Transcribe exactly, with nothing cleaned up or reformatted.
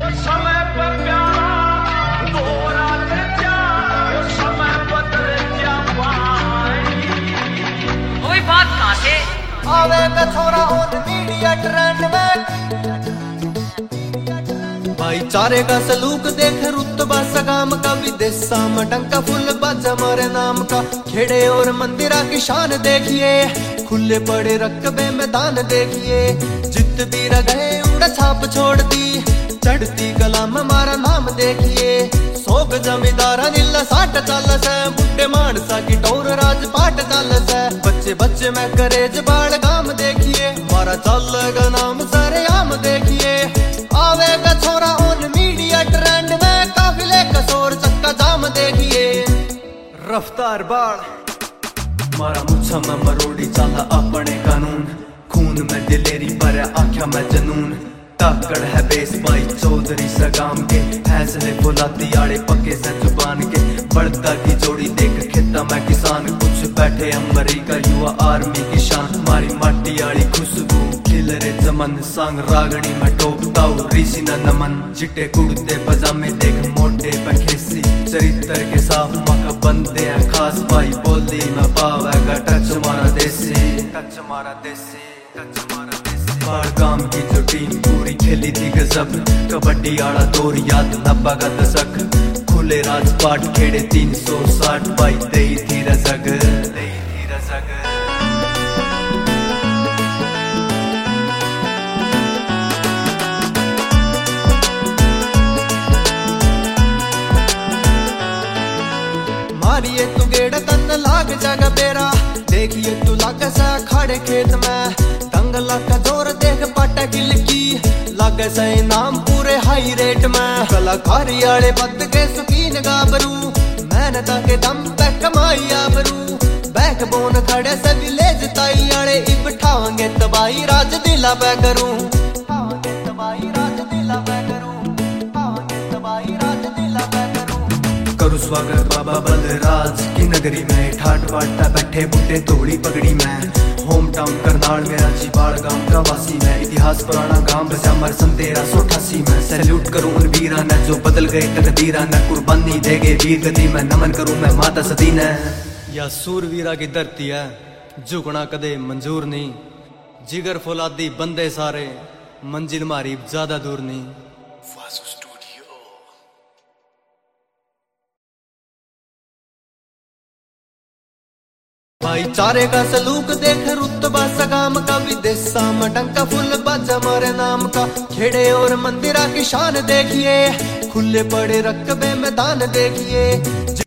समय पर प्यारा दोरा ते प्यार समय बदले क्या पाई। कोई बात ना थे आवे का छोरा ऑन मीडिया ट्रेंड में, भाईचारे का सलूक देख रुतबा सगाम का, विदेशा मटंका फुल बाजा मारे नाम का। खेड़े और मंदिरा की शान देखिए, खुले पड़े रकबे मैदान देखिए। जित भी गए उड़ा छाप छोड़ दी, चढ़ती कला में मारा नाम देखिए। सोग जमींदारा नीला साठ चाल से, बुढ़े मानसा की टोर राजपाट चाल से। बच्चे बच्चे में करेज बाल गाम देखिए, मारा चलेगा नाम सारे आम देखिए। आवेगा छोरा ऑन मीडिया ट्रेंड में, काफिले कसोर चक्का जाम देखिए। रफ्तार बाढ़ मारा मुच्छा में मरोड़ी चाला अपने कानून, खून में दिलेरी पर आख्या में जनून। ताकड़ है बेस भाई चौधरी सगाम के, फैसले फुलाती आड़े पक्के से जुबान के। बढ़ता की जोड़ी देख खेता में किसान, कुछ बैठे अमरीका युवा आर्मी की शान। मारी माटी आड़ी खुशबू खिल रे चमन, सांग रागणी में टोकताऊ ऋषि न नमन। चिट्टे कुड़ते पजामे देख मोटे पे खेसी, चरित्र के साफ मका बंदे हैं खास भाई। बोली में पावेगा टच मारा देसी, टच मारा देसी, टच मारा देसी। बाढ़ गांव की जो टीम पूरी खेली थी गजब, कबड्डी आड़ा दौर याद नब्बा का दशक। खुले राजपाट खेड़े तीन सौ साठ बाई दई थी रजग, दई थी रजग। मारिए तू गेड़ तन लाग जागा बेरा, देखिए तू लाग सा खड़े खेत में। दंगला का जोर देख पाटा गिल की, लाग सा इनाम पूरे हाई रेट में। कलाकारी आले बद के सुकीन गाबरू, मेहनता के दम पे कमाई आबरू। बैक बोन खड़े से विलेज ताई आले, इब ठावेंगे तबाही राज दिला पे करूं। ठावेंगे तबाही राज दिला पे करूं, ठावेंगे तबाही राज दिला पे करूं। करूं स्वागत बाबा बलराज की नगरी में, ठाट बाटता बैठे बुढ़े तोड़ी पगड़ी में। होम टाउन करनाल मेरा चिबाड़ गांव का वासी मैं, इतिहास पुराना गांव बजा मर सन तेरह सौ अठासी में। सैल्यूट करूं उन वीरा न जो बदल गए तकदीरा न, कुर्बानी देगे वीर गति में। नमन करूं मैं माता सती न, या सूरवीरा की धरती है झुकना कदे मंजूर नहीं। जिगर फौलादी बंदे सारे, मंजिल मारी ज्यादा दूर नहीं। भाईचारे का सलूक देख रुतबा सगाम का, विदेशा मटंका फुल बाजा मारे नाम का। खेड़े और मंदिरा की शान देखिए, खुले पड़े रकबे मैदान देखिए।